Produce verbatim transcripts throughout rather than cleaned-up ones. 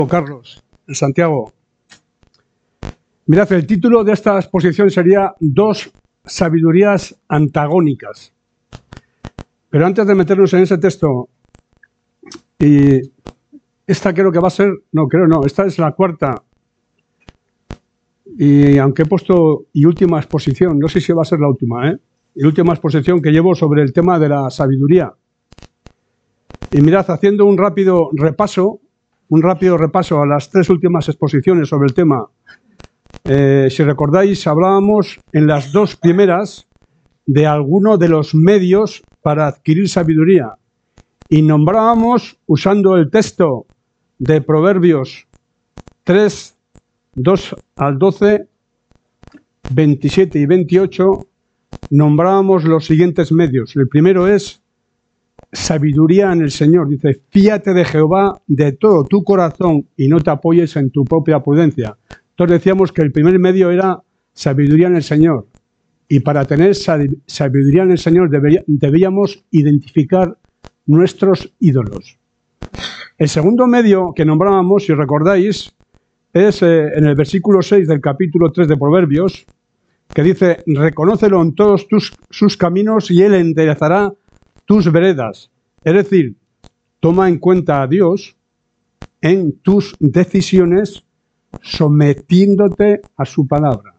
Carlos, en Santiago. Mirad, el título de esta exposición sería Dos sabidurías antagónicas. Pero antes de meternos en ese texto, y esta creo que va a ser, no, creo no, esta es la cuarta, y aunque he puesto y última exposición, no sé si va a ser la última, ¿eh? Y última exposición que llevo sobre el tema de la sabiduría. Y mirad, haciendo un rápido repaso, un rápido repaso a las tres últimas exposiciones sobre el tema. Eh, si recordáis, hablábamos en las dos primeras de alguno de los medios para adquirir sabiduría y nombrábamos, usando el texto de Proverbios tres, dos al doce, veintisiete y veintiocho, nombrábamos los siguientes medios. El primero es sabiduría en el Señor. Dice, fíate de Jehová de todo tu corazón y no te apoyes en tu propia prudencia. Entonces decíamos que el primer medio era sabiduría en el Señor. Y para tener sabiduría en el Señor debería, debíamos identificar nuestros ídolos. El segundo medio que nombrábamos, si recordáis, es eh, en el versículo seis del capítulo tres de Proverbios, que dice, reconócelo en todos tus, sus caminos y Él enderezará tus veredas. Es decir, toma en cuenta a Dios en tus decisiones, sometiéndote a su palabra.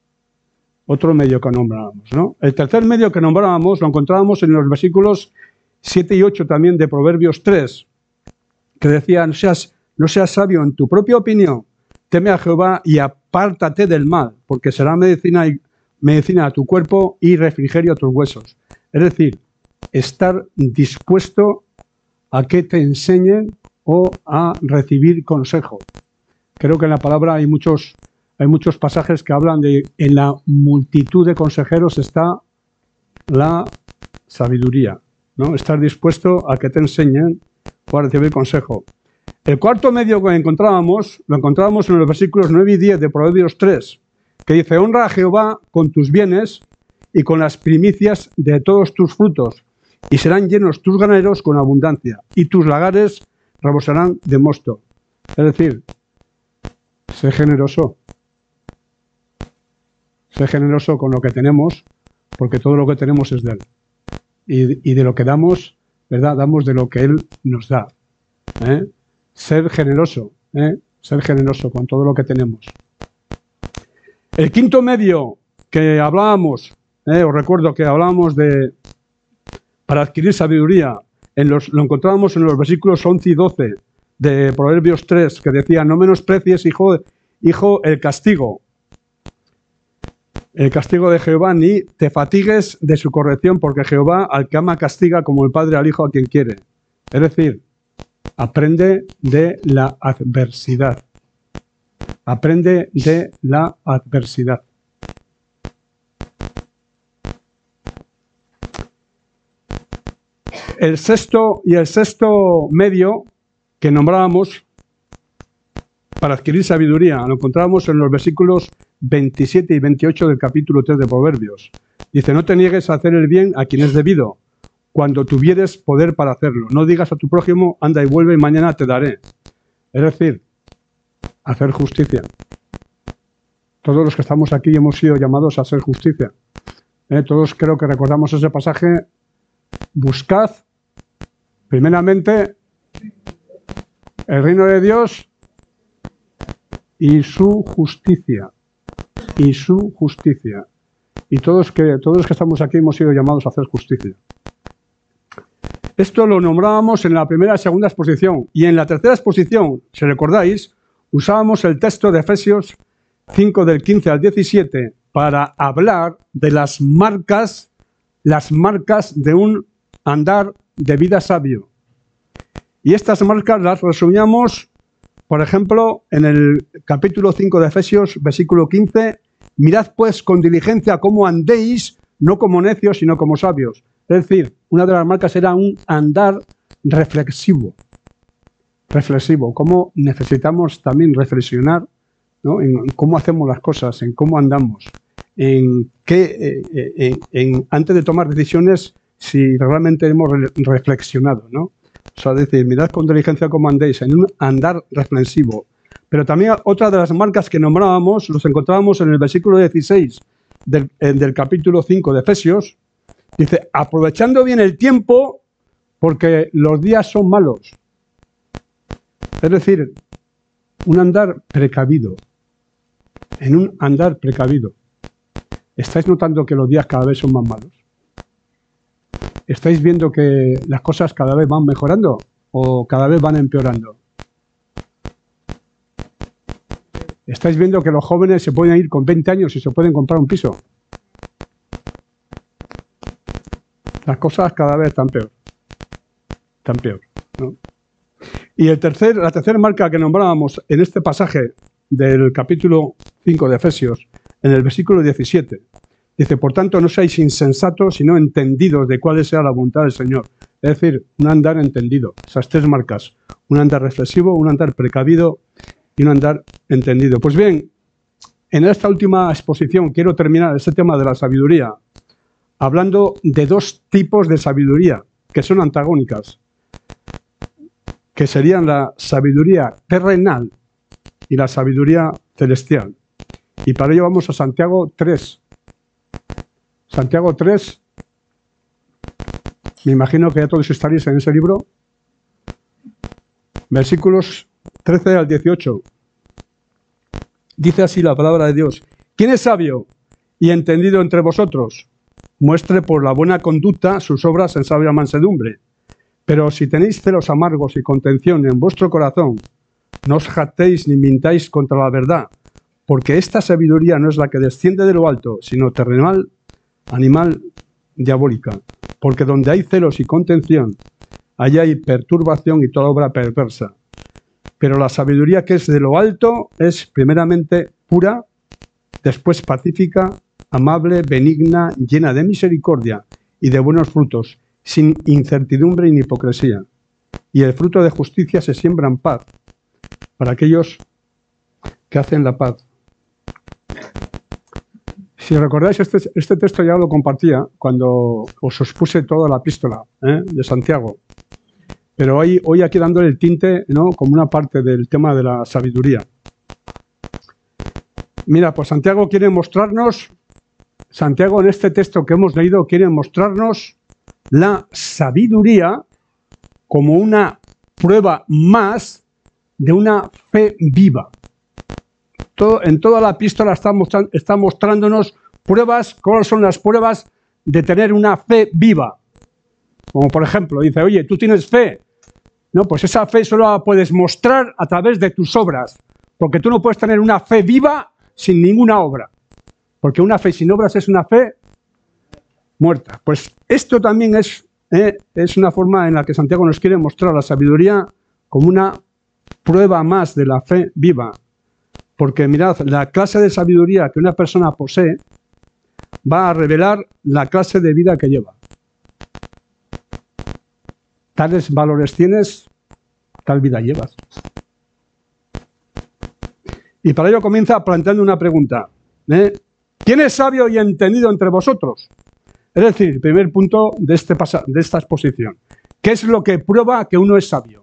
Otro medio que nombrábamos, ¿no? El tercer medio que nombrábamos lo encontrábamos en los versículos siete y ocho también de Proverbios tres, que decía, no seas, no seas sabio en tu propia opinión, teme a Jehová y apártate del mal, porque será medicina, y, medicina a tu cuerpo y refrigerio a tus huesos. Es decir, estar dispuesto a que te enseñen o a recibir consejo. Creo que en la palabra hay muchos, hay muchos pasajes que hablan de en la multitud de consejeros está la sabiduría, ¿no? Estar dispuesto a que te enseñen o a recibir consejo. El cuarto medio que encontrábamos, lo encontrábamos en los versículos nueve y diez de Proverbios tres, que dice, honra a Jehová con tus bienes y con las primicias de todos tus frutos, y serán llenos tus graneros con abundancia, y tus lagares rebosarán de mosto. Es decir, sé generoso. Sé generoso con lo que tenemos, porque todo lo que tenemos es de Él. Y, y de lo que damos, ¿verdad? Damos de lo que Él nos da. ¿Eh? Ser generoso, ¿eh? Ser generoso con todo lo que tenemos. El quinto medio que hablábamos, ¿eh? Os recuerdo que hablábamos de para adquirir sabiduría, en los, lo encontrábamos en los versículos once y doce de Proverbios tres, que decía, no menosprecies, hijo, hijo, el castigo, el castigo de Jehová, ni te fatigues de su corrección, porque Jehová al que ama castiga como el padre al hijo a quien quiere. Es decir, aprende de la adversidad. Aprende de la adversidad. El sexto y el sexto medio que nombrábamos para adquirir sabiduría, lo encontrábamos en los versículos veintisiete y veintiocho del capítulo tres de Proverbios. Dice, no te niegues a hacer el bien a quien es debido, cuando tuvieres poder para hacerlo. No digas a tu prójimo, anda y vuelve y mañana te daré. Es decir, hacer justicia. Todos los que estamos aquí hemos sido llamados a hacer justicia. ¿Eh? Todos creo que recordamos ese pasaje. Buscad, primeramente, el reino de Dios y su justicia. Y su justicia. Y todos, que, todos los que estamos aquí hemos sido llamados a hacer justicia. Esto lo nombrábamos en la primera y segunda exposición. Y en la tercera exposición, si recordáis, usábamos el texto de Efesios cinco del quince al diecisiete para hablar de las marcas, las marcas de un andar de vida sabio. Y estas marcas las resumíamos, por ejemplo, en el capítulo cinco de Efesios, versículo quince, mirad pues con diligencia cómo andéis, no como necios, sino como sabios. Es decir, una de las marcas era un andar reflexivo. Reflexivo, cómo necesitamos también reflexionar, ¿no? En cómo hacemos las cosas, en cómo andamos, en qué, eh, en, en, antes de tomar decisiones, si realmente hemos re reflexionado, ¿no? O sea, decir, mirad con diligencia cómo andéis, en un andar reflexivo. Pero también otra de las marcas que nombrábamos, los encontrábamos en el versículo dieciséis del, del capítulo cinco de Efesios. Dice, aprovechando bien el tiempo, porque los días son malos. Es decir, un andar precavido. En un andar precavido. ¿Estáis notando que los días cada vez son más malos? ¿Estáis viendo que las cosas cada vez van mejorando o cada vez van empeorando? ¿Estáis viendo que los jóvenes se pueden ir con veinte años y se pueden comprar un piso? Las cosas cada vez están peor. Están peor, ¿no? Y el tercer, la tercera marca que nombrábamos en este pasaje del capítulo cinco de Efesios, en el versículo diecisiete, dice, por tanto, no seáis insensatos, sino entendidos de cuál sea la voluntad del Señor. Es decir, un andar entendido. Esas tres marcas. Un andar reflexivo, un andar precavido y un andar entendido. Pues bien, en esta última exposición quiero terminar este tema de la sabiduría hablando de dos tipos de sabiduría que son antagónicas, que serían la sabiduría terrenal y la sabiduría celestial. Y para ello vamos a Santiago tres. Santiago tres, me imagino que ya todos estaréis en ese libro, versículos trece al dieciocho. Dice así la palabra de Dios, ¿quién es sabio y entendido entre vosotros? Muestre por la buena conducta sus obras en sabia mansedumbre. Pero si tenéis celos amargos y contención en vuestro corazón, no os jactéis ni mintáis contra la verdad, porque esta sabiduría no es la que desciende de lo alto, sino terrenal, animal, diabólica. Porque donde hay celos y contención, allá hay perturbación y toda obra perversa. Pero la sabiduría que es de lo alto es primeramente pura, después pacífica, amable, benigna, llena de misericordia y de buenos frutos, sin incertidumbre ni hipocresía. Y el fruto de justicia se siembra en paz, para aquellos que hacen la paz. Si recordáis, este, este texto ya lo compartía cuando os expuse toda la epístola, ¿eh?, de Santiago. Pero hoy, hoy aquí dándole el tinte, ¿no?, como una parte del tema de la sabiduría. Mira, pues Santiago quiere mostrarnos, Santiago en este texto que hemos leído quiere mostrarnos la sabiduría como una prueba más de una fe viva. Todo, en toda la epístola está, mostrando, está mostrándonos pruebas, cuáles son las pruebas de tener una fe viva. Como por ejemplo, dice, oye, ¿tú tienes fe? No, pues esa fe solo la puedes mostrar a través de tus obras, porque tú no puedes tener una fe viva sin ninguna obra, porque una fe sin obras es una fe muerta. Pues esto también es, eh, es una forma en la que Santiago nos quiere mostrar la sabiduría como una prueba más de la fe viva. Porque mirad, la clase de sabiduría que una persona posee va a revelar la clase de vida que lleva. Tales valores tienes, tal vida llevas. Y para ello comienza planteando una pregunta, ¿eh? ¿Quién es sabio y entendido entre vosotros? Es decir, el primer punto de, este de esta exposición. ¿Qué es lo que prueba que uno es sabio?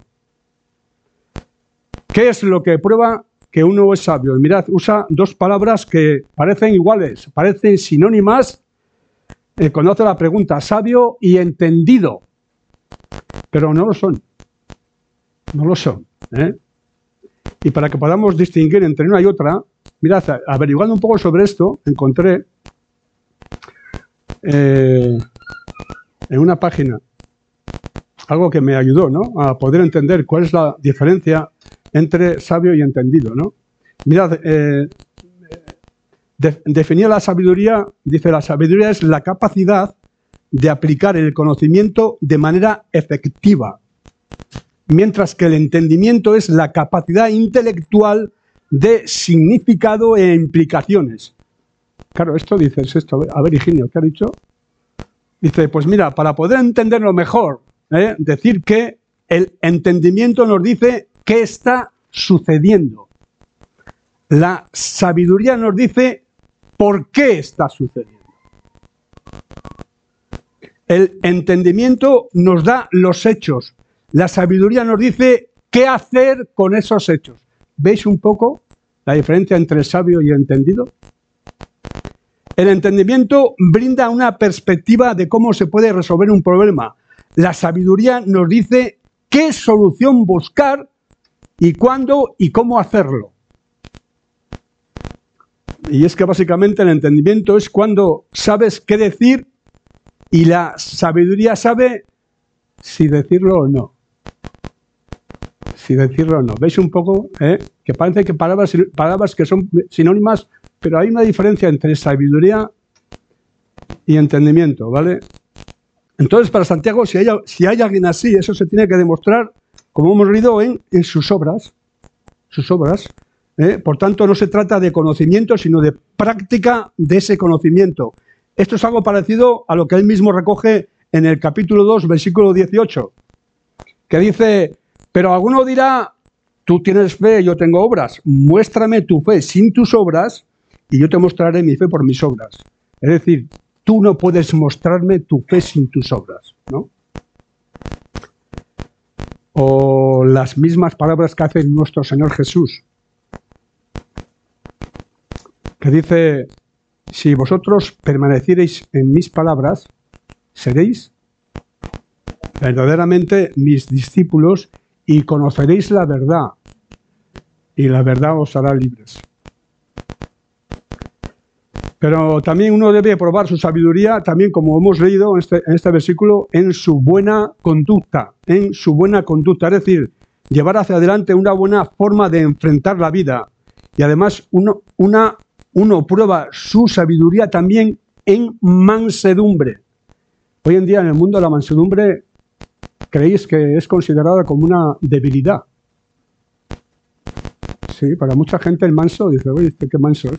¿Qué es lo que prueba que uno es sabio? Y mirad, usa dos palabras que parecen iguales, parecen sinónimas. Eh, conoce la pregunta, sabio y entendido. Pero no lo son. No lo son. ¿eh? Y para que podamos distinguir entre una y otra, mirad, averiguando un poco sobre esto, encontré eh, en una página algo que me ayudó, ¿no?, a poder entender cuál es la diferencia entre sabio y entendido, ¿no? Mirad, eh, de, definía la sabiduría, dice, la sabiduría es la capacidad de aplicar el conocimiento de manera efectiva, mientras que el entendimiento es la capacidad intelectual de significado e implicaciones. Claro, esto dices esto, a ver, Higinio, ¿qué ha dicho? Dice, pues mira, para poder entenderlo mejor, ¿eh? decir que el entendimiento nos dice qué está sucediendo. La sabiduría nos dice por qué está sucediendo. El entendimiento nos da los hechos, La sabiduría nos dice qué hacer con esos hechos. ¿Veis un poco la diferencia entre el sabio y el entendido? El entendimiento brinda una perspectiva de cómo se puede resolver un problema. La sabiduría nos dice qué solución buscar y cuándo y cómo hacerlo. Y es que básicamente el entendimiento es cuando sabes qué decir y la sabiduría sabe si decirlo o no. Si decirlo o no. ¿Veis un poco? ¿Eh? Que parece que palabras, palabras que son sinónimas, pero hay una diferencia entre sabiduría y entendimiento, ¿vale? Entonces, para Santiago, si hay, si hay alguien así, eso se tiene que demostrar, como hemos leído, en, en sus obras. Sus obras. ¿eh? Por tanto, no se trata de conocimiento, sino de práctica de ese conocimiento. Esto es algo parecido a lo que él mismo recoge en el capítulo dos, versículo dieciocho, que dice, pero alguno dirá, tú tienes fe, yo tengo obras, muéstrame tu fe sin tus obras y yo te mostraré mi fe por mis obras. Es decir, tú no puedes mostrarme tu fe sin tus obras, ¿no? O las mismas palabras que hace nuestro Señor Jesús, que dice, si vosotros permaneciereis en mis palabras, seréis verdaderamente mis discípulos y conoceréis la verdad, y la verdad os hará libres. Pero también uno debe probar su sabiduría, también como hemos leído en este, en este versículo, en su buena conducta, en su buena conducta, es decir, llevar hacia adelante una buena forma de enfrentar la vida. Y además uno, una, uno prueba su sabiduría también en mansedumbre. Hoy en día en el mundo la mansedumbre creéis que es considerada como una debilidad. Sí, para mucha gente el manso dice, oye, ¿qué manso es?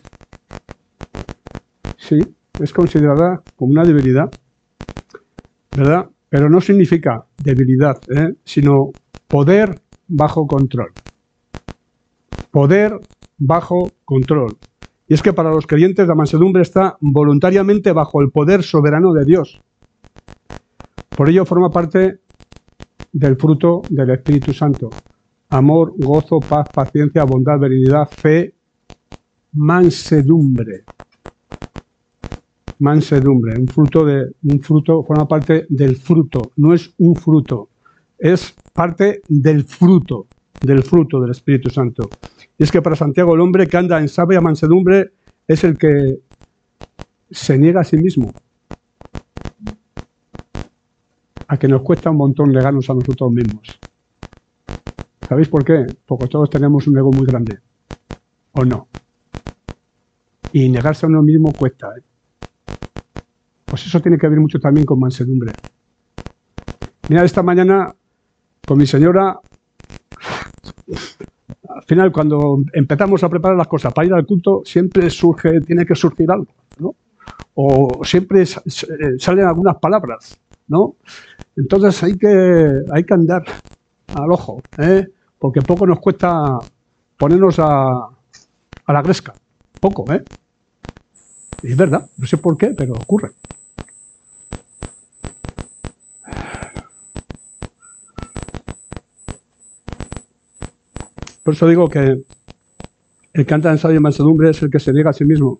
Sí, es considerada como una debilidad, ¿verdad? Pero no significa debilidad, ¿eh? sino poder bajo control. Poder bajo control. Y es que para los creyentes la mansedumbre está voluntariamente bajo el poder soberano de Dios. Por ello forma parte del fruto del Espíritu Santo. Amor, gozo, paz, paciencia, bondad, benignidad, fe, mansedumbre. Mansedumbre, un fruto de un fruto forma parte del fruto, no es un fruto, es parte del fruto, del fruto del Espíritu Santo. Y es que para Santiago el hombre que anda en sabia mansedumbre es el que se niega a sí mismo, a que nos cuesta un montón negarnos a nosotros mismos. ¿Sabéis por qué? Porque todos tenemos un ego muy grande, ¿o no? Y negarse a uno mismo cuesta, ¿eh? Pues eso tiene que ver mucho también con mansedumbre. Mira, esta mañana con mi señora, al final cuando empezamos a preparar las cosas para ir al culto, siempre surge, tiene que surgir algo, ¿no? O siempre salen algunas palabras, ¿no? Entonces hay que, hay que andar al ojo, ¿eh? Porque poco nos cuesta ponernos a, a la gresca. Poco, ¿eh? Y es verdad, no sé por qué, pero ocurre. Por eso digo que el que anda en sabia mansedumbre es el que se niega a sí mismo,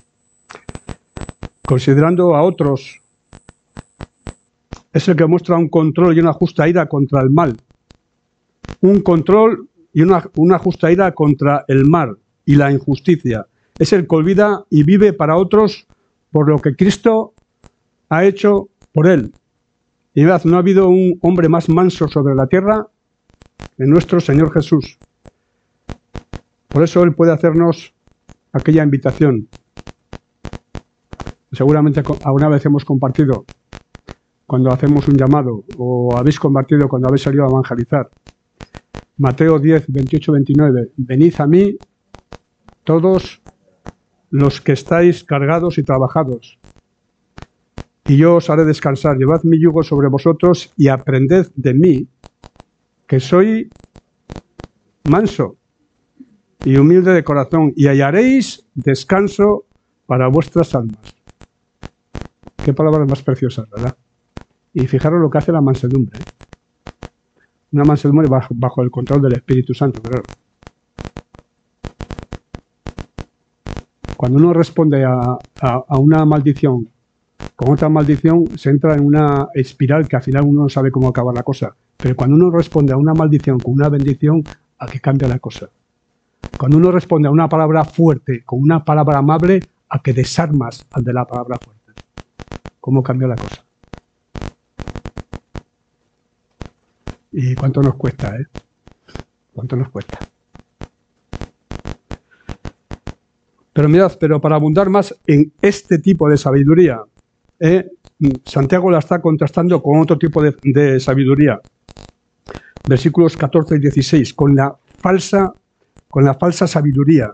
considerando a otros. Es el que muestra un control y una justa ira contra el mal. Un control y una, una justa ira contra el mal y la injusticia. Es el que olvida y vive para otros por lo que Cristo ha hecho por él. Y mirad, no ha habido un hombre más manso sobre la tierra que nuestro Señor Jesús. Por eso Él puede hacernos aquella invitación. Seguramente alguna vez hemos compartido cuando hacemos un llamado, o habéis compartido cuando habéis salido a evangelizar. Mateo diez, veintiocho, veintinueve. Venid a mí todos los que estáis cargados y trabajados, y yo os haré descansar. Llevad mi yugo sobre vosotros y aprended de mí, que soy manso y humilde de corazón, y hallaréis descanso para vuestras almas. Qué palabras más preciosas, ¿verdad? Y fijaros lo que hace la mansedumbre. Una mansedumbre bajo, bajo el control del Espíritu Santo, claro. Cuando uno responde a, a, a una maldición con otra maldición, se entra en una espiral que al final uno no sabe cómo acabar la cosa. Pero cuando uno responde a una maldición con una bendición, ¿a qué cambia la cosa? Cuando uno responde a una palabra fuerte con una palabra amable, ¿a que desarmas al de la palabra fuerte? ¿Cómo cambia la cosa? ¿Y cuánto nos cuesta, eh? ¿Cuánto nos cuesta? Pero mirad, pero para abundar más en este tipo de sabiduría, eh, Santiago la está contrastando con otro tipo de, de sabiduría. Versículos catorce y dieciséis, con la falsa, con la falsa sabiduría.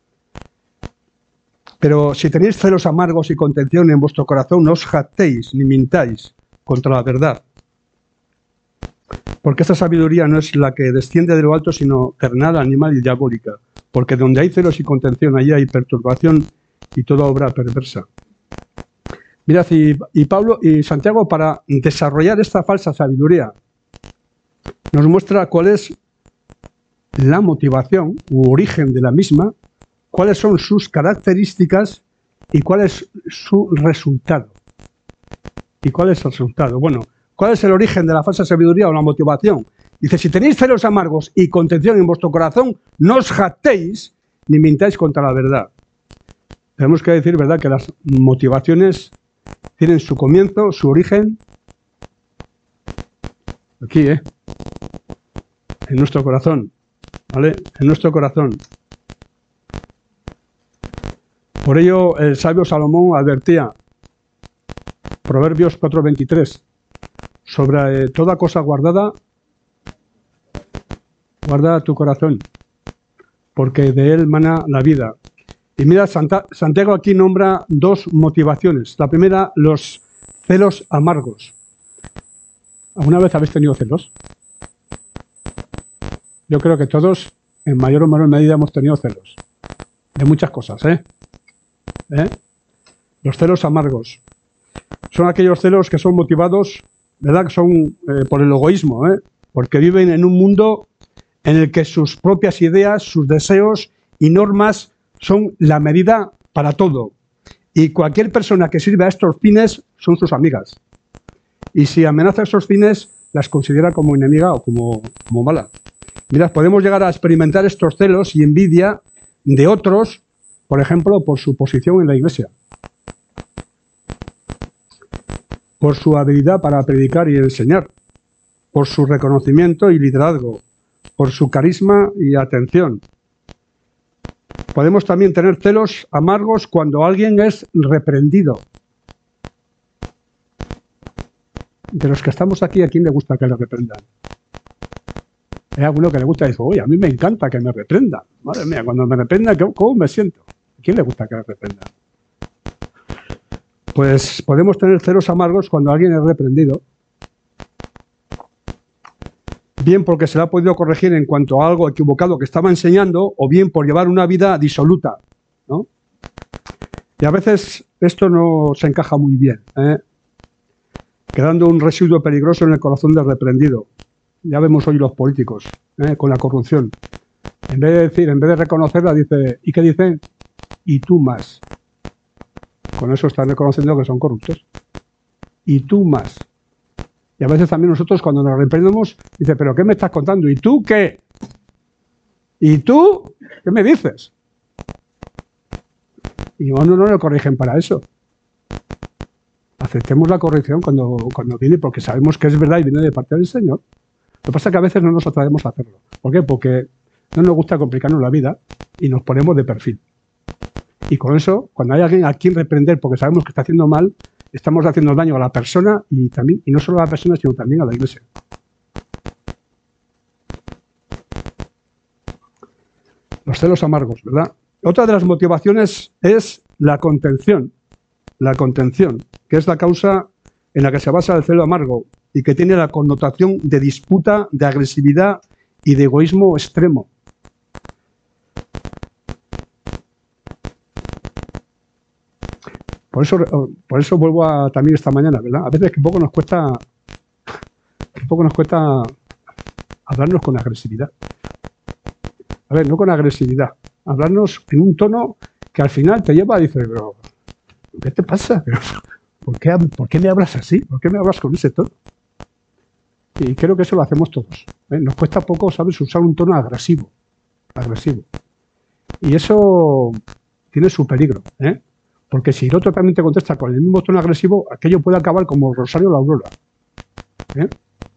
Pero si tenéis celos amargos y contención en vuestro corazón, no os jactéis ni mintáis contra la verdad. Porque esta sabiduría no es la que desciende de lo alto, sino terrenal, animal y diabólica. Porque donde hay celos y contención, allí hay perturbación y toda obra perversa. Mirad, y, y Pablo y Santiago, para desarrollar esta falsa sabiduría, nos muestra cuál es la motivación u origen de la misma, cuáles son sus características y cuál es su resultado. ¿Y cuál es el resultado? Bueno, ¿cuál es el origen de la falsa sabiduría o la motivación? Dice, si tenéis celos amargos y contención en vuestro corazón, no os jactéis ni mintáis contra la verdad. Tenemos que decir, ¿verdad?, que las motivaciones tienen su comienzo, su origen, aquí, ¿eh? En nuestro corazón, ¿vale? En nuestro corazón. Por ello, el sabio Salomón advertía, Proverbios cuatro veintitrés, sobre eh, toda cosa guardada, guarda tu corazón, porque de él mana la vida. Y mira, Santa, Santiago aquí nombra dos motivaciones. La primera, los celos amargos. ¿Alguna vez habéis tenido celos? Yo creo que todos, en mayor o menor medida, hemos tenido celos. De muchas cosas, ¿eh? ¿Eh? Los celos amargos. Son aquellos celos que son motivados, ¿verdad?, que son eh, por el egoísmo, ¿eh? Porque viven en un mundo en el que sus propias ideas, sus deseos y normas son la medida para todo. Y cualquier persona que sirve a estos fines son sus amigas. Y si amenaza esos fines, las considera como enemiga o como, como mala. Mirad, podemos llegar a experimentar estos celos y envidia de otros, por ejemplo, por su posición en la iglesia, por su habilidad para predicar y enseñar, por su reconocimiento y liderazgo, por su carisma y atención. Podemos también tener celos amargos cuando alguien es reprendido. De los que estamos aquí, ¿a quién le gusta que le reprendan? Hay alguno que le gusta y dice, oye, a mí me encanta que me reprendan. Madre mía, cuando me reprendan, ¿cómo me siento? ¿A quién le gusta que le reprendan? Pues podemos tener celos amargos cuando alguien es reprendido. Bien porque se le ha podido corregir en cuanto a algo equivocado que estaba enseñando, o bien por llevar una vida disoluta, ¿no? Y a veces esto no se encaja muy bien, ¿eh? Quedando un residuo peligroso en el corazón del reprendido. Ya vemos hoy los políticos, ¿eh?, con la corrupción. En vez de decir, en vez de reconocerla, dice, ¿y qué dicen? Y tú más. Con eso están reconociendo que son corruptos. Y tú más. Y a veces también nosotros cuando nos reprendemos, dice, ¿pero qué me estás contando? ¿Y tú qué? ¿Y tú? ¿Qué me dices? Y a uno no le corrigen para eso. Aceptemos la corrección cuando, cuando viene, porque sabemos que es verdad y viene de parte del Señor. Lo que pasa es que a veces no nos atrevemos a hacerlo. ¿Por qué? Porque no nos gusta complicarnos la vida y nos ponemos de perfil. Y con eso, cuando hay alguien a quien reprender porque sabemos que está haciendo mal, estamos haciendo daño a la persona y también, y no solo a la persona, sino también a la iglesia. Los celos amargos, ¿verdad? Otra de las motivaciones es la contención. La contención, que es la causa en la que se basa el celo amargo y que tiene la connotación de disputa, de agresividad y de egoísmo extremo. Por eso, por eso vuelvo a, también esta mañana, ¿verdad? A veces que poco nos cuesta, que poco nos cuesta hablarnos con agresividad. A ver, no con agresividad, hablarnos en un tono que al final te lleva a decir, pero, ¿qué te pasa? ¿Por qué, ¿Por qué me hablas así? ¿Por qué me hablas con ese tono? Y creo que eso lo hacemos todos. ¿eh? Nos cuesta poco, ¿sabes?, usar un tono agresivo. Agresivo. Y eso tiene su peligro, ¿eh? Porque si el otro también te contesta con el mismo tono agresivo, aquello puede acabar como Rosario la Aurora. ¿eh?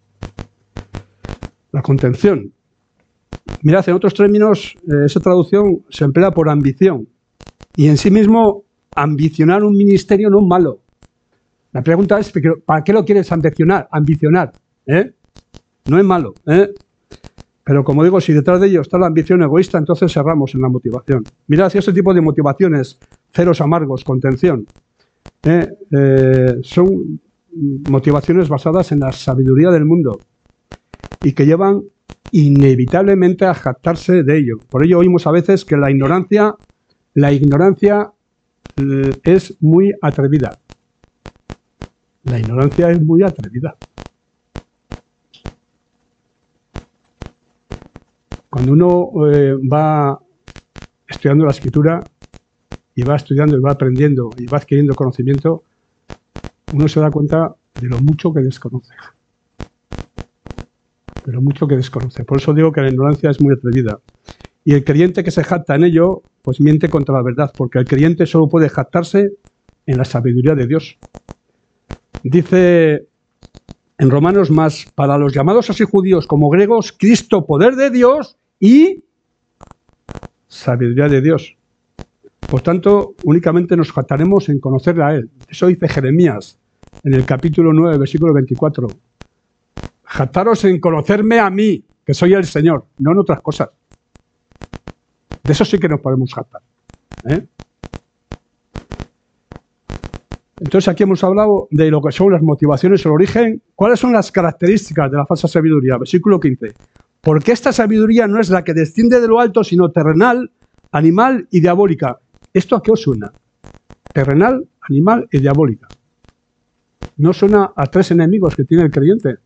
La contención. Mirad, en otros términos, eh, esa traducción se emplea por ambición. Y en sí mismo, ambicionar un ministerio no es malo. La pregunta es, ¿para qué lo quieres ambicionar? Ambicionar, ¿eh? No es malo, ¿eh? Pero como digo, si detrás de ello está la ambición egoísta, entonces cerramos en la motivación. Mirad, si ese tipo de motivaciones, celos amargos, contención, ¿eh? Eh, son motivaciones basadas en la sabiduría del mundo y que llevan inevitablemente a jactarse de ello. Por ello oímos a veces que la ignorancia, la ignorancia eh, es muy atrevida. La ignorancia es muy atrevida. Cuando uno eh, va estudiando la escritura y va estudiando y va aprendiendo y va adquiriendo conocimiento, uno se da cuenta de lo mucho que desconoce. De lo mucho que desconoce. Por eso digo que la ignorancia es muy atrevida. Y el creyente que se jacta en ello, pues miente contra la verdad, porque el creyente solo puede jactarse en la sabiduría de Dios. Dice en Romanos más, para los llamados así judíos como griegos, Cristo, poder de Dios y sabiduría de Dios. Por tanto, únicamente nos jactaremos en conocerle a Él. Eso dice Jeremías en el capítulo nueve, versículo veinticuatro. Jactaros en conocerme a mí, que soy el Señor, no en otras cosas. De eso sí que nos podemos jactar. ¿eh? Entonces aquí hemos hablado de lo que son las motivaciones, el origen. ¿Cuáles son las características de la falsa sabiduría? Versículo quince. Porque esta sabiduría no es la que desciende de lo alto, sino terrenal, animal y diabólica. ¿Esto a qué os suena? Terrenal, animal y diabólica. ¿No suena a tres enemigos que tiene el creyente?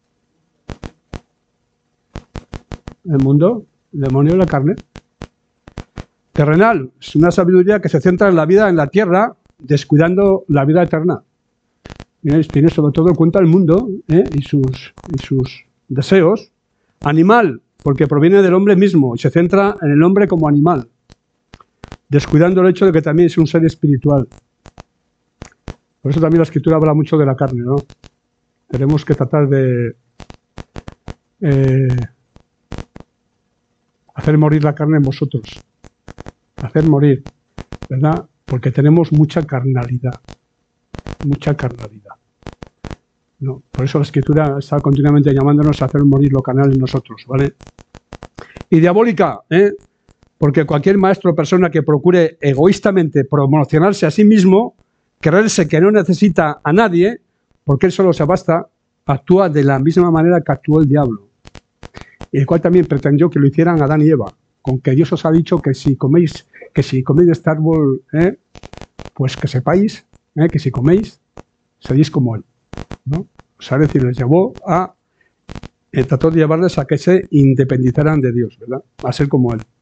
El mundo, el demonio y la carne. Terrenal es una sabiduría que se centra en la vida en la tierra, descuidando la vida eterna. Tiene sobre todo en cuenta el mundo ¿eh? y, sus, y sus deseos. Animal, porque proviene del hombre mismo y se centra en el hombre como animal, descuidando el hecho de que también es un ser espiritual. Por eso también la Escritura habla mucho de la carne, ¿no? Tenemos que tratar de eh, hacer morir la carne en vosotros. Hacer morir, ¿verdad? Porque tenemos mucha carnalidad. Mucha carnalidad. No, por eso la Escritura está continuamente llamándonos a hacer morir lo carnal en nosotros, ¿vale? Y diabólica, ¿eh? Porque cualquier maestro o persona que procure egoístamente promocionarse a sí mismo, creerse que no necesita a nadie, porque él solo se basta, actúa de la misma manera que actuó el diablo. Y el cual también pretendió que lo hicieran Adán y Eva, con que Dios os ha dicho que si coméis, que si coméis de este árbol, ¿eh? pues que sepáis ¿eh? que si coméis, seréis como él. ¿no? O sea, es decir, les llevó a, eh, trató de llevarles a que se independizaran de Dios, ¿verdad? A ser como él.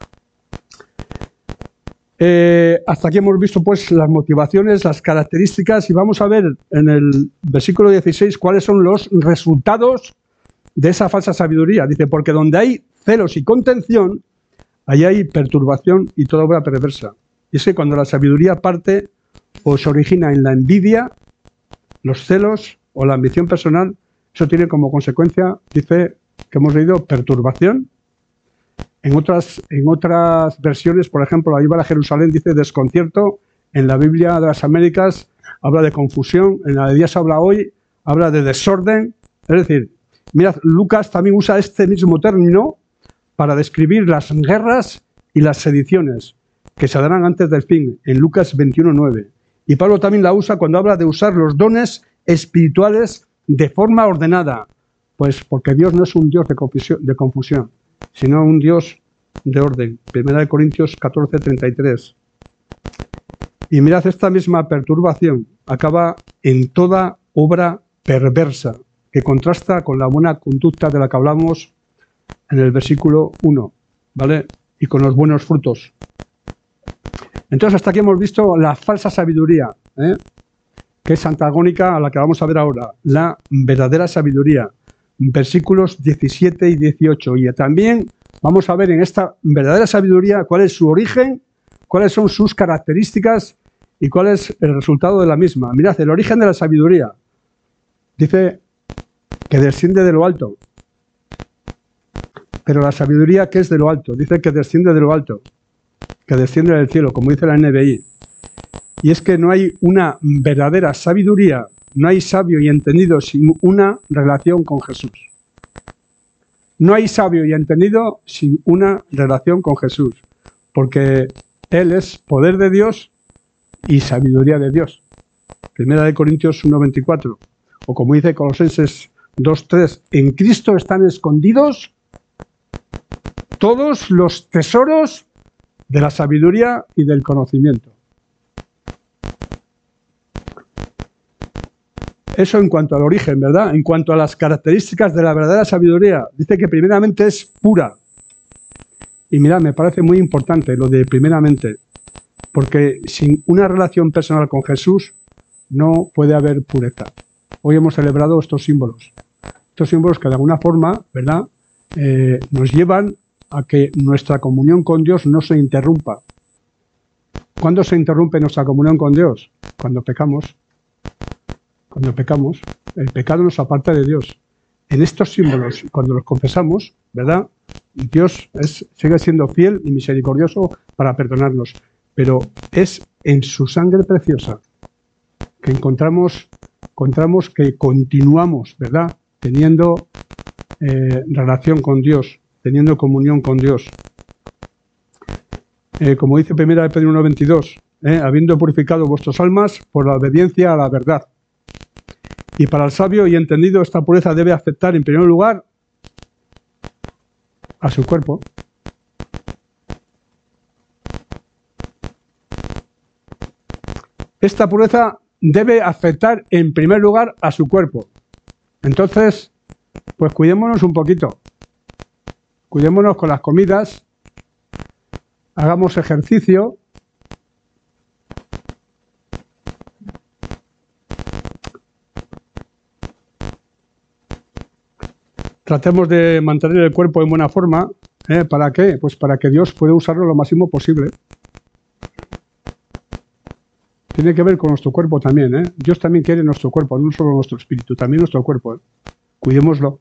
Eh, hasta aquí hemos visto pues las motivaciones, las características y vamos a ver en el versículo dieciséis cuáles son los resultados de esa falsa sabiduría. Dice, porque donde hay celos y contención, ahí hay perturbación y toda obra perversa. Y es que cuando la sabiduría parte o se origina en la envidia, los celos o la ambición personal, eso tiene como consecuencia, dice que hemos leído, perturbación. En otras, en otras versiones, por ejemplo, la Biblia de Jerusalén dice desconcierto. En la Biblia de las Américas habla de confusión. En la de Días habla hoy, habla de desorden. Es decir, mirad, Lucas también usa este mismo término para describir las guerras y las sediciones que se darán antes del fin, en Lucas veintiuno nueve. Y Pablo también la usa cuando habla de usar los dones espirituales de forma ordenada. Pues porque Dios no es un Dios de confusión, de confusión sino un Dios de orden. Primera de Corintios catorce, treinta y tres. Y mirad, esta misma perturbación acaba en toda obra perversa, que contrasta con la buena conducta de la que hablamos en el versículo uno, ¿vale? Y con los buenos frutos. Entonces, hasta aquí hemos visto la falsa sabiduría, ¿eh? Que es antagónica a la que vamos a ver ahora, la verdadera sabiduría, versículos diecisiete y dieciocho. Y también vamos a ver en esta verdadera sabiduría cuál es su origen, cuáles son sus características y cuál es el resultado de la misma. Mirad, el origen de la sabiduría dice que desciende de lo alto. Pero la sabiduría, ¿qué es de lo alto? Dice que desciende de lo alto, que desciende del cielo, como dice la N B I. Y es que no hay una verdadera sabiduría, no hay sabio y entendido sin una relación con Jesús. No hay sabio y entendido sin una relación con Jesús, porque Él es poder de Dios y sabiduría de Dios. Primera de Corintios uno veinticuatro, o como dice Colosenses dos tres, en Cristo están escondidos todos los tesoros de la sabiduría y del conocimiento. Eso en cuanto al origen, ¿verdad? En cuanto a las características de la verdadera sabiduría, dice que primeramente es pura. Y mirad, me parece muy importante lo de primeramente, porque sin una relación personal con Jesús no puede haber pureza. Hoy hemos celebrado estos símbolos. Estos símbolos que de alguna forma, ¿verdad?, eh, nos llevan a que nuestra comunión con Dios no se interrumpa. ¿Cuándo se interrumpe nuestra comunión con Dios? Cuando pecamos. Cuando pecamos, el pecado nos aparta de Dios. En estos símbolos, cuando los confesamos, ¿verdad?, Dios es, sigue siendo fiel y misericordioso para perdonarnos. Pero es en su sangre preciosa que encontramos, encontramos que continuamos, ¿verdad?, teniendo eh, relación con Dios, teniendo comunión con Dios. Eh, como dice primera de Pedro uno veintidós, eh, habiendo purificado vuestras almas por la obediencia a la verdad. Y para el sabio y entendido, esta pureza debe afectar en primer lugar a su cuerpo. Esta pureza debe afectar en primer lugar a su cuerpo. Entonces, pues cuidémonos un poquito. Cuidémonos con las comidas, hagamos ejercicio. Tratemos de mantener el cuerpo en buena forma. ¿Eh? ¿Para qué? Pues para que Dios pueda usarlo lo máximo posible. Tiene que ver con nuestro cuerpo también, ¿eh? Dios también quiere nuestro cuerpo, no solo nuestro espíritu, también nuestro cuerpo, ¿eh? Cuidémoslo.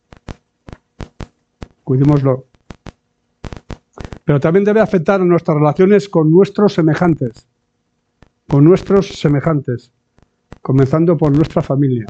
Cuidémoslo. Pero también debe afectar a nuestras relaciones con nuestros semejantes. Con nuestros semejantes. Comenzando por nuestra familia.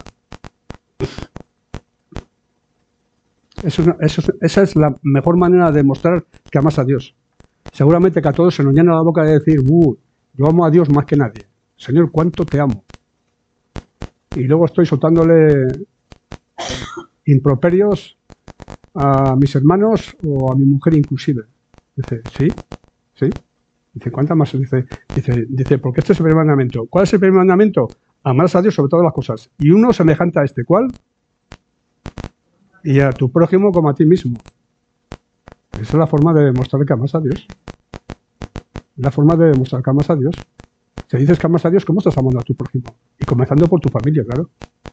Eso, eso, esa es la mejor manera de demostrar que amas a Dios. Seguramente que a todos se nos llena la boca de decir, uh, yo amo a Dios más que nadie. Señor, ¿cuánto te amo? Y luego estoy soltándole improperios a mis hermanos o a mi mujer inclusive. Dice, ¿sí? ¿Sí? Dice, ¿cuántas más? Dice, dice, dice, porque este es el primer mandamiento. ¿Cuál es el primer mandamiento? Amarás a Dios sobre todas las cosas. Y uno semejante a este, ¿cuál? Y a tu prójimo como a ti mismo. Esa es la forma de demostrar que amas a Dios. La forma de demostrar que amas a Dios. Si dices que amas a Dios, ¿cómo estás amando a tu prójimo? Y comenzando por tu familia, claro.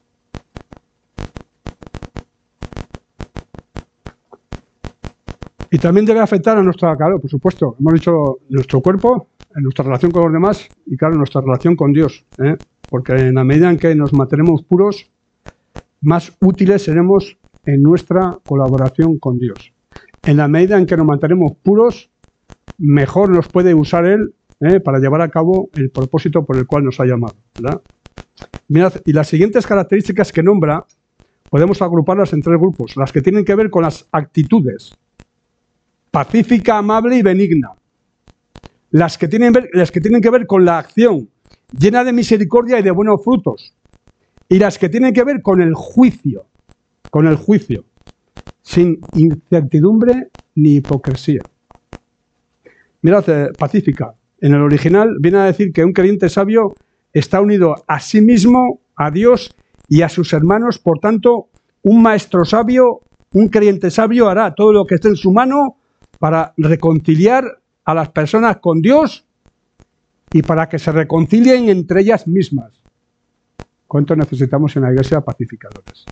Y también debe afectar a nuestra, claro, por supuesto, hemos dicho nuestro cuerpo, en nuestra relación con los demás y, claro, nuestra relación con Dios. ¿eh? Porque en la medida en que nos mantenemos puros, más útiles seremos en nuestra colaboración con Dios. En la medida en que nos mantenemos puros, mejor nos puede usar Él ¿eh? para llevar a cabo el propósito por el cual nos ha llamado, ¿verdad? Mirad, y las siguientes características que nombra, podemos agruparlas en tres grupos. Las que tienen que ver con las actitudes, pacífica, amable y benigna. Las que tienen, las que tienen que ver con la acción, llena de misericordia y de buenos frutos. Y las que tienen que ver con el juicio, con el juicio, sin incertidumbre ni hipocresía. Mirad, eh, pacífica. En el original viene a decir que un creyente sabio está unido a sí mismo, a Dios y a sus hermanos. Por tanto, un maestro sabio Un creyente sabio hará todo lo que esté en su mano para reconciliar a las personas con Dios y para que se reconcilien entre ellas mismas. ¿Cuánto necesitamos en la iglesia pacificadores?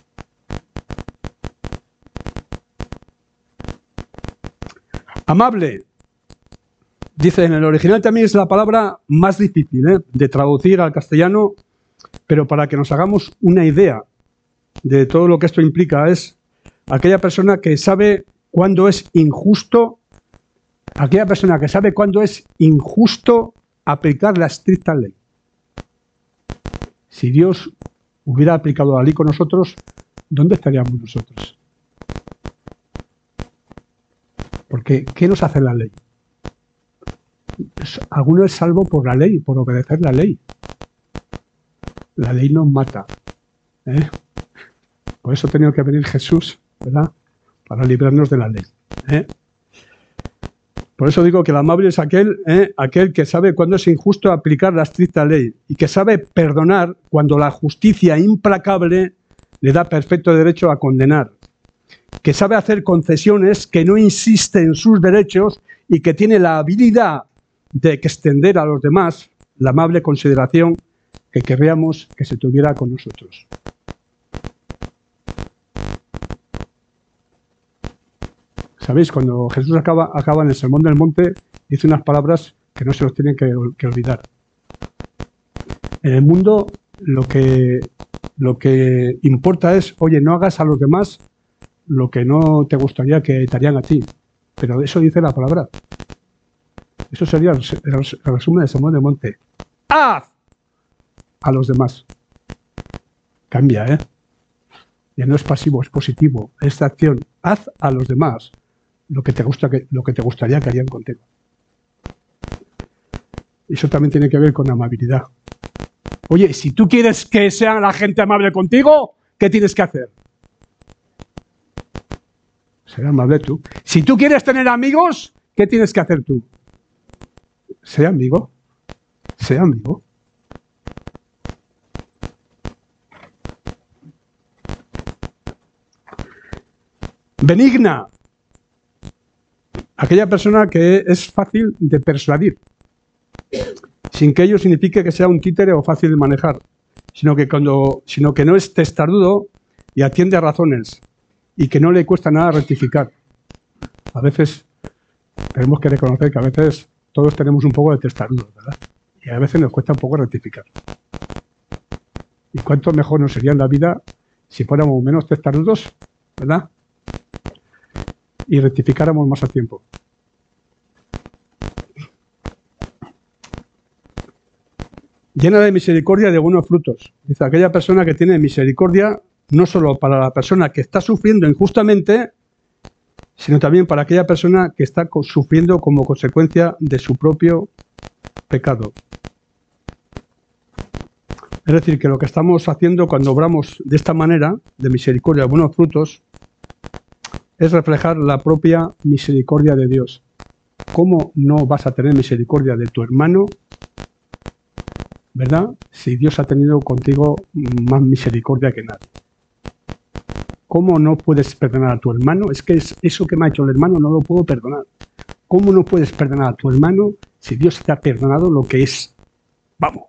Amable. Dice, en el original también es la palabra más difícil, ¿eh?, de traducir al castellano, pero para que nos hagamos una idea de todo lo que esto implica, es aquella persona que sabe cuándo es injusto, aquella persona que sabe cuándo es injusto aplicar la estricta ley. Si Dios hubiera aplicado la ley con nosotros, ¿dónde estaríamos nosotros? Porque, ¿qué nos hace la ley? Alguno es salvo por la ley, por obedecer la ley. La ley nos mata, ¿eh? Por eso ha tenido que venir Jesús, ¿verdad?, para librarnos de la ley, ¿eh? Por eso digo que el amable es aquel, ¿eh?, aquel que sabe cuándo es injusto aplicar la estricta ley y que sabe perdonar cuando la justicia implacable le da perfecto derecho a condenar, que sabe hacer concesiones, que no insiste en sus derechos y que tiene la habilidad de extender a los demás la amable consideración que querríamos que se tuviera con nosotros. ¿Sabéis? Cuando Jesús acaba, acaba en el Sermón del Monte, dice unas palabras que no se los tienen que, que olvidar. En el mundo lo que, lo que importa es, oye, no hagas a los demás lo que no te gustaría que te harían a ti. Pero eso dice la palabra. Eso sería el, el, el resumen del Sermón del Monte. ¡Haz a los demás! Cambia, ¿eh? Ya no es pasivo, es positivo. Esta acción, haz a los demás lo que te gusta que, lo que te gustaría que harían contigo. Eso también tiene que ver con amabilidad. Oye, si tú quieres que sea la gente amable contigo, ¿qué tienes que hacer? Ser amable tú. Si tú quieres tener amigos, ¿qué tienes que hacer tú? Sé amigo. Sé amigo. Benigna. Aquella persona que es fácil de persuadir, sin que ello signifique que sea un títere o fácil de manejar, sino que, cuando, sino que no es testarudo y atiende a razones y que no le cuesta nada rectificar. A veces tenemos que reconocer que a veces todos tenemos un poco de testarudo, ¿verdad? Y a veces nos cuesta un poco rectificar. ¿Y cuánto mejor nos sería en la vida si fuéramos menos testarudos, ¿verdad? Y rectificáramos más a tiempo. Llena de misericordia y de buenos frutos. Dice, aquella persona que tiene misericordia no solo para la persona que está sufriendo injustamente, sino también para aquella persona que está sufriendo como consecuencia de su propio pecado. Es decir, que lo que estamos haciendo cuando obramos de esta manera, de misericordia y buenos frutos, es reflejar la propia misericordia de Dios. ¿Cómo no vas a tener misericordia de tu hermano, verdad? Si Dios ha tenido contigo más misericordia que nadie. ¿Cómo no puedes perdonar a tu hermano? Es que es eso que me ha hecho el hermano no lo puedo perdonar. ¿Cómo no puedes perdonar a tu hermano si Dios te ha perdonado lo que es? Vamos.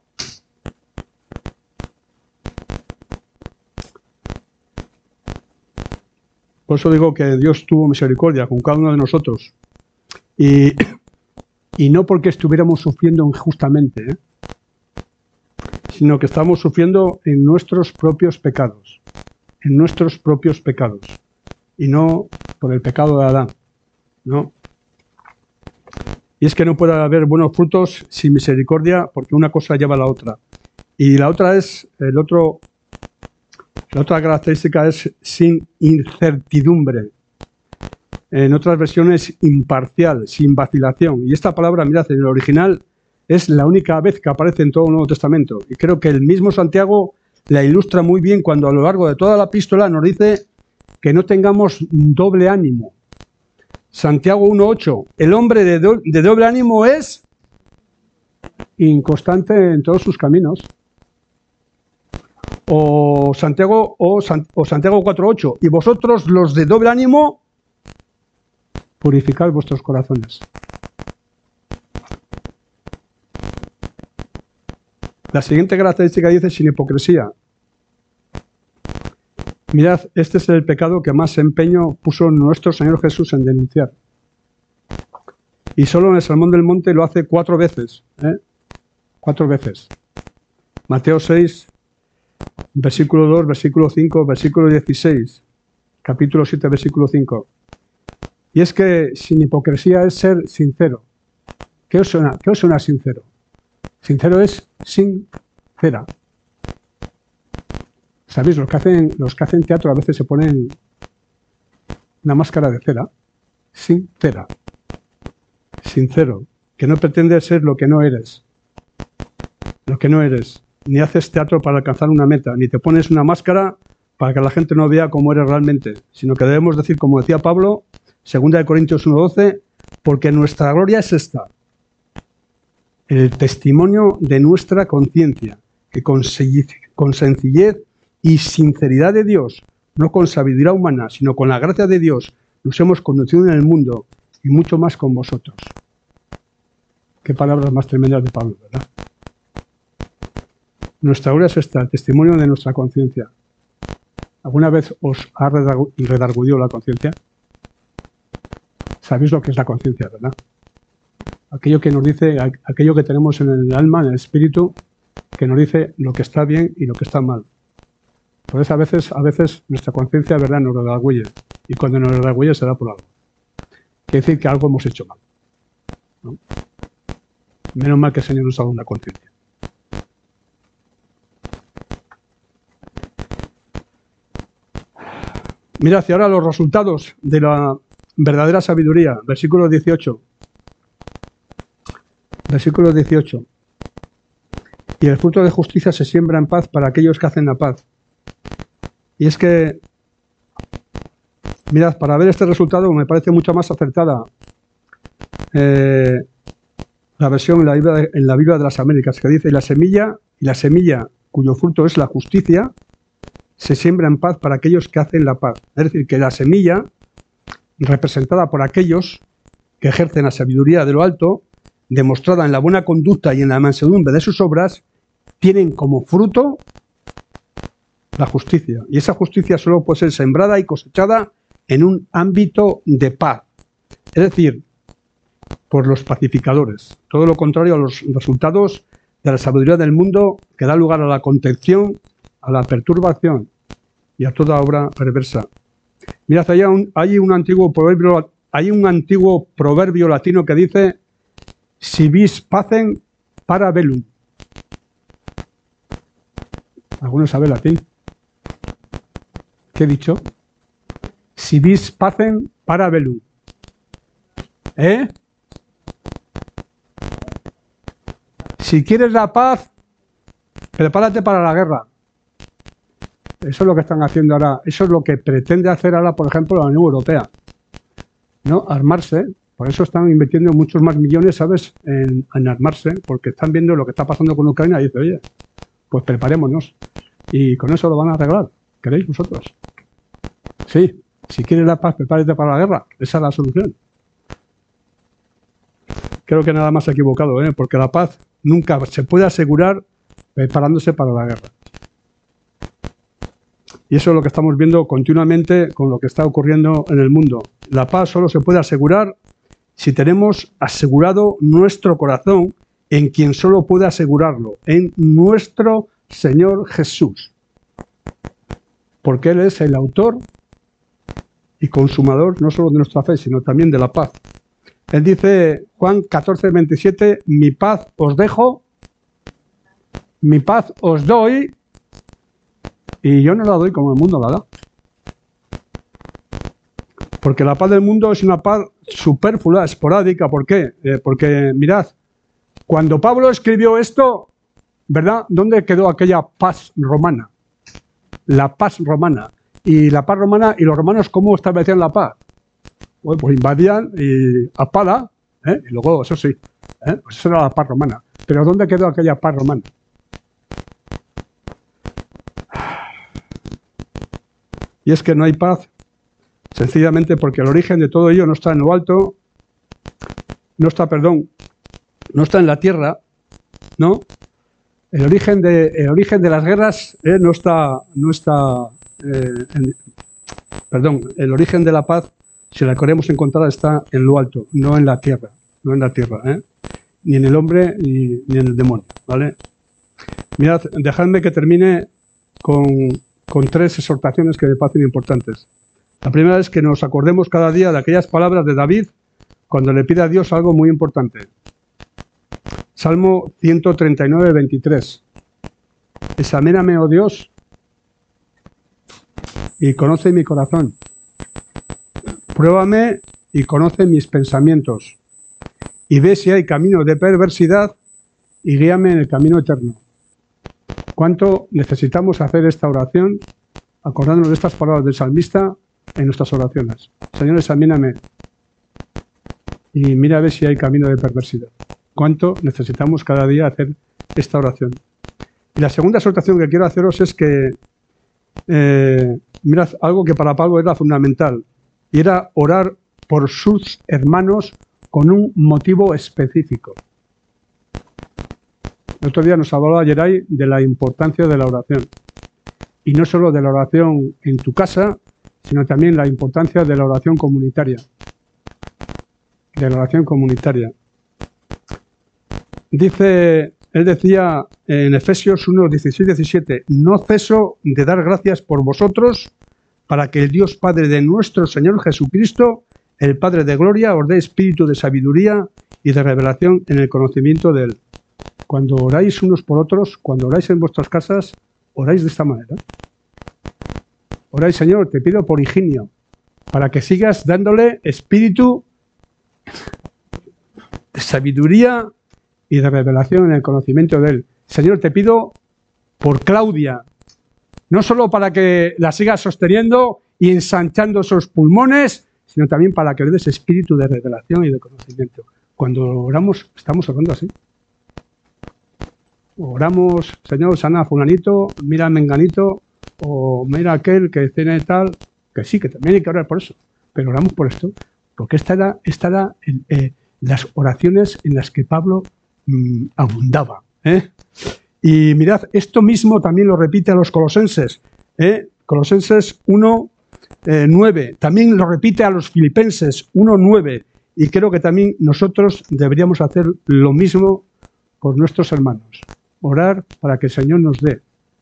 Por eso digo que Dios tuvo misericordia con cada uno de nosotros. Y, y no porque estuviéramos sufriendo injustamente, ¿eh?, sino que estamos sufriendo en nuestros propios pecados. En nuestros propios pecados. Y no por el pecado de Adán, ¿no? Y es que no puede haber buenos frutos sin misericordia, porque una cosa lleva a la otra. Y la otra es, el otro... La otra característica es sin incertidumbre. En otras versiones, imparcial, sin vacilación. Y esta palabra, mirad, en el original es la única vez que aparece en todo el Nuevo Testamento. Y creo que el mismo Santiago la ilustra muy bien cuando a lo largo de toda la epístola nos dice que no tengamos doble ánimo. Santiago uno ocho. El hombre de, do, de doble ánimo es inconstante en todos sus caminos. O Santiago, o, San, o Santiago cuatro ocho. Y vosotros, los de doble ánimo, purificad vuestros corazones. La siguiente característica dice sin hipocresía. Mirad, este es el pecado que más empeño puso nuestro Señor Jesús en denunciar. Y solo en el Sermón del Monte lo hace cuatro veces. ¿eh? Cuatro veces. Mateo seis, versículo dos, versículo cinco, versículo dieciséis. Capítulo siete, versículo cinco. Y es que sin hipocresía es ser sincero. ¿Qué os suena, qué os suena sincero? Sincero es sincera. ¿Sabéis? Los que hacen, los que hacen teatro a veces se ponen una máscara de cera. Sincera. Sincero. Que no pretende ser lo que no eres. Lo que no eres. Ni haces teatro para alcanzar una meta, ni te pones una máscara para que la gente no vea cómo eres realmente, sino que debemos decir, como decía Pablo, segunda de Corintios uno doce, porque nuestra gloria es esta, el testimonio de nuestra conciencia, que con, con sencillez y sinceridad de Dios, no con sabiduría humana, sino con la gracia de Dios, nos hemos conducido en el mundo y mucho más con vosotros. Qué palabras más tremendas de Pablo, ¿verdad? Nuestra gloria es esta, el testimonio de nuestra conciencia. ¿Alguna vez os ha redarguido la conciencia? Sabéis lo que es la conciencia, ¿verdad? Aquello que nos dice, aquello que tenemos en el alma, en el espíritu, que nos dice lo que está bien y lo que está mal. Por eso a veces, a veces nuestra conciencia, ¿verdad?, nos redarguye. Y cuando nos redarguye será por algo. Quiere decir que algo hemos hecho mal, ¿no? Menos mal que el Señor nos ha dado una conciencia. Mirad, y ahora los resultados de la verdadera sabiduría. Versículo dieciocho. Versículo dieciocho. Y el fruto de justicia se siembra en paz para aquellos que hacen la paz. Y es que, mirad, para ver este resultado me parece mucho más acertada eh, la versión en la, Biblia de, en la Biblia de las Américas, que dice, y la semilla, y la semilla cuyo fruto es la justicia, se siembra en paz para aquellos que hacen la paz. Es decir, que la semilla, representada por aquellos que ejercen la sabiduría de lo alto, demostrada en la buena conducta y en la mansedumbre de sus obras, tienen como fruto la justicia. Y esa justicia solo puede ser sembrada y cosechada en un ámbito de paz. Es decir, por los pacificadores. Todo lo contrario a los resultados de la sabiduría del mundo, que da lugar a la contención, a la perturbación y a toda obra perversa. Mirad, hay un, hay un antiguo proverbio, hay un antiguo proverbio latino que dice: si vis pacem, para bellum. ¿Alguno sabe latín? ¿Qué he dicho? Si vis pacem, para bellum. ¿Eh? Si quieres la paz, prepárate para la guerra. Eso es lo que están haciendo ahora. Eso es lo que pretende hacer ahora, por ejemplo, la Unión Europea. ¿No? Armarse. Por eso están invirtiendo muchos más millones, ¿sabes?, en, en armarse, porque están viendo lo que está pasando con Ucrania y dicen, oye, pues preparémonos. Y con eso lo van a arreglar. ¿Queréis vosotros? Sí. Si quieres la paz, prepárate para la guerra. Esa es la solución. Creo que nada más equivocado, ¿eh? Porque la paz nunca se puede asegurar preparándose para la guerra. Y eso es lo que estamos viendo continuamente con lo que está ocurriendo en el mundo. La paz solo se puede asegurar si tenemos asegurado nuestro corazón en quien solo puede asegurarlo, en nuestro Señor Jesús. Porque Él es el autor y consumador no solo de nuestra fe, sino también de la paz. Él dice, Juan catorce, veintisiete, mi paz os dejo, mi paz os doy, y yo no la doy como el mundo la da. Porque la paz del mundo es una paz superflua, esporádica. ¿Por qué? Eh, porque, mirad, cuando Pablo escribió esto, ¿verdad?, ¿dónde quedó aquella paz romana? La paz romana. Y la paz romana, ¿y los romanos cómo establecían la paz? Bueno, pues invadían y a pala, ¿eh? Y luego, eso sí, ¿eh? Pues eso era la paz romana. Pero ¿dónde quedó aquella paz romana? Y es que no hay paz, sencillamente porque el origen de todo ello no está en lo alto, no está, perdón, no está en la tierra, ¿no? El origen de, el origen de las guerras eh, no está, no está eh, en, perdón, el origen de la paz, si la queremos encontrar, está en lo alto, no en la tierra, no en la tierra, ¿eh? Ni en el hombre ni, ni en el demonio, ¿vale? Mirad, dejadme que termine con, con tres exhortaciones que me parecen importantes. La primera es que nos acordemos cada día de aquellas palabras de David cuando le pide a Dios algo muy importante. Salmo ciento treinta y nueve, veintitrés. Examíname, oh Dios, y conoce mi corazón. Pruébame y conoce mis pensamientos. Y ve si hay camino de perversidad y guíame en el camino eterno. ¿Cuánto necesitamos hacer esta oración, acordándonos de estas palabras del salmista en nuestras oraciones? Señor, examíname y mira a ver si hay camino de perversidad. ¿Cuánto necesitamos cada día hacer esta oración? Y la segunda exhortación que quiero haceros es que, eh, mirad, algo que para Pablo era fundamental, y era orar por sus hermanos con un motivo específico. El otro día nos hablaba Geray de la importancia de la oración. Y no solo de la oración en tu casa, sino también la importancia de la oración comunitaria. De la oración comunitaria. Dice, él decía en Efesios uno, dieciséis, diecisiete, no ceso de dar gracias por vosotros para que el Dios Padre de nuestro Señor Jesucristo, el Padre de gloria, os dé espíritu de sabiduría y de revelación en el conocimiento de Él. Cuando oráis unos por otros, cuando oráis en vuestras casas, oráis de esta manera. Oráis, Señor, te pido por Higinio, para que sigas dándole espíritu de sabiduría y de revelación en el conocimiento de Él. Señor, te pido por Claudia, no solo para que la sigas sosteniendo y ensanchando sus pulmones, sino también para que le des espíritu de revelación y de conocimiento. Cuando oramos, estamos orando así. Oramos, Señor, sana a fulanito, mira a menganito, o mira a aquel que tiene tal, que sí, que también hay que orar por eso, pero oramos por esto, porque esta era, esta era eh, las oraciones en las que Pablo mmm, abundaba. ¿eh? Y mirad, esto mismo también lo repite a los colosenses, ¿eh? Colosenses uno, nueve, también lo repite a los filipenses uno, nueve, y creo que también nosotros deberíamos hacer lo mismo por nuestros hermanos. Orar para que el Señor nos dé.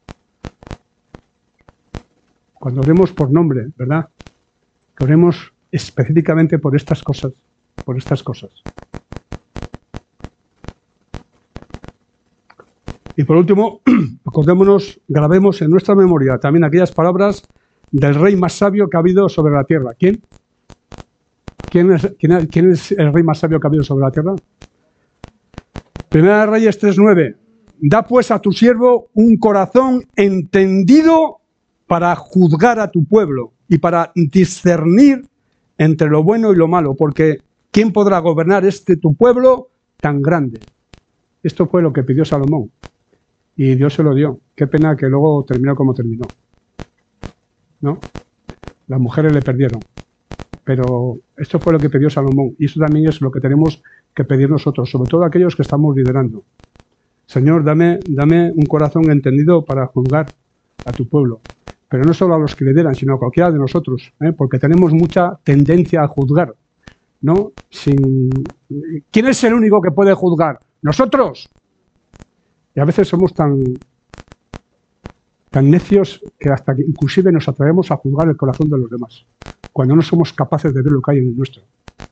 Cuando oremos por nombre, ¿verdad? Que oremos específicamente por estas cosas, por estas cosas. Y por último, acordémonos, grabemos en nuestra memoria también aquellas palabras del rey más sabio que ha habido sobre la tierra. ¿Quién? ¿Quién es, quién, quién es el rey más sabio que ha habido sobre la tierra? Primera de Reyes tres, nueve. Da pues a tu siervo un corazón entendido para juzgar a tu pueblo y para discernir entre lo bueno y lo malo, porque ¿quién podrá gobernar este tu pueblo tan grande? Esto fue lo que pidió Salomón y Dios se lo dio. Qué pena que luego terminó como terminó, ¿no? Las mujeres le perdieron, pero esto fue lo que pidió Salomón y eso también es lo que tenemos que pedir nosotros, sobre todo aquellos que estamos liderando. Señor, dame, dame un corazón entendido para juzgar a tu pueblo, pero no solo a los que lideran, sino a cualquiera de nosotros, ¿eh? Porque tenemos mucha tendencia a juzgar, ¿no? Sin... ¿Quién es el único que puede juzgar? ¿Nosotros? Y a veces somos tan, tan necios que hasta que inclusive nos atrevemos a juzgar el corazón de los demás, cuando no somos capaces de ver lo que hay en el nuestro.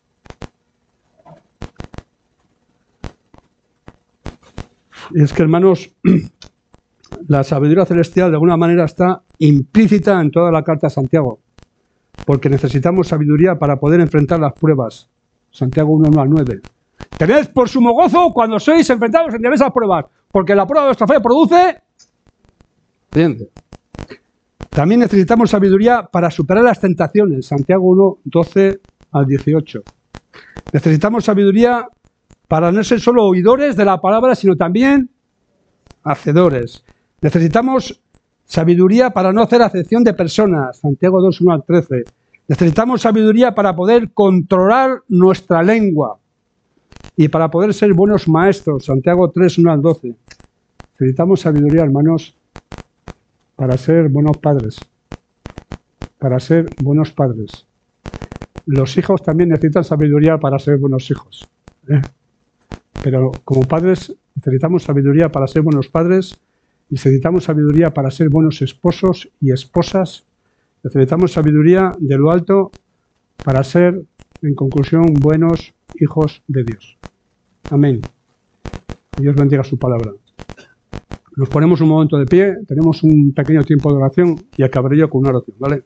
Y es que, hermanos, la sabiduría celestial de alguna manera está implícita en toda la carta de Santiago, porque necesitamos sabiduría para poder enfrentar las pruebas. Santiago uno, uno al nueve. Tened por sumo gozo cuando sois enfrentados en diversas pruebas, porque la prueba de vuestra fe produce... Bien. También necesitamos sabiduría para superar las tentaciones. Santiago uno, doce al dieciocho. Necesitamos sabiduría para no ser solo oidores de la palabra, sino también hacedores. Necesitamos Sabiduría para no hacer acepción de personas. Santiago dos, uno al trece. Necesitamos sabiduría para poder controlar nuestra lengua y para poder ser buenos maestros. Santiago tres, uno al doce. Necesitamos sabiduría, hermanos, para ser buenos padres. Para ser buenos padres. Los hijos también necesitan sabiduría para ser buenos hijos. ¿eh? Pero como padres necesitamos sabiduría para ser buenos padres, necesitamos sabiduría para ser buenos esposos y esposas, necesitamos sabiduría de lo alto para ser, en conclusión, buenos hijos de Dios. Amén. Dios bendiga su palabra. Nos ponemos un momento de pie, tenemos un pequeño tiempo de oración y acabaré yo con una oración, ¿vale?